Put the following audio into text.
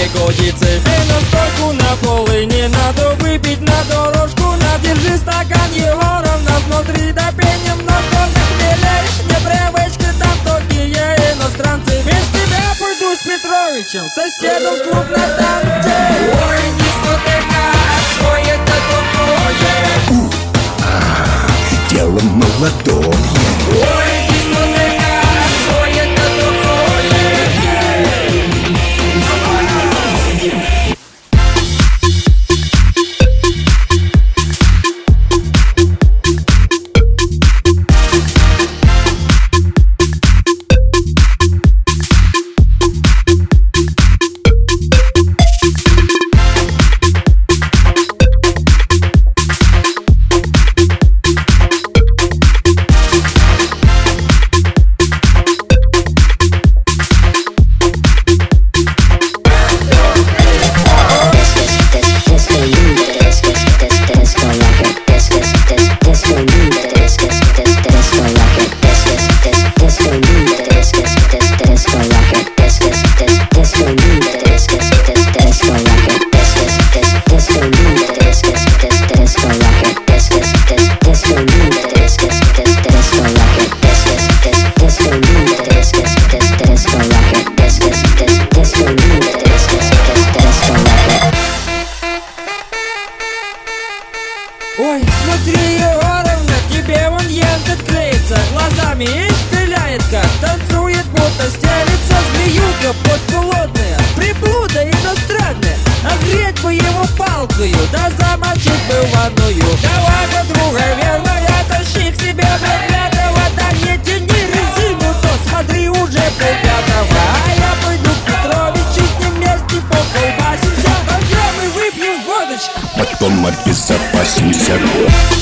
пригодится. И настойку на полыни надо выпить на дорожку. Надержи стакан, Егоров, нас внутри допей немножко. Захмелеешь, непривычка, там такие иностранцы. Без тебя пойду с Петровичем, соседом в клуб на танце. Ой, дискотека, а что это такое? Дело молодое. Ой, дискотека, а что это такое? Ой, смотри, Егоровна, тебе вон янтет клеится, глазами и стреляет как, танцует, будто стелится змеюка подколодная, приблуда иностранная. Огреть бы его палкою, да замочить бы в ванную. Давай, подруга верная, тащи к себе проклятого, да не тяни резину, то смотри уже полпятого. А я пойду к Петровичу, с ним вместе поколбасимся, пойдем и выпьем водочку. Потом обезопасимся.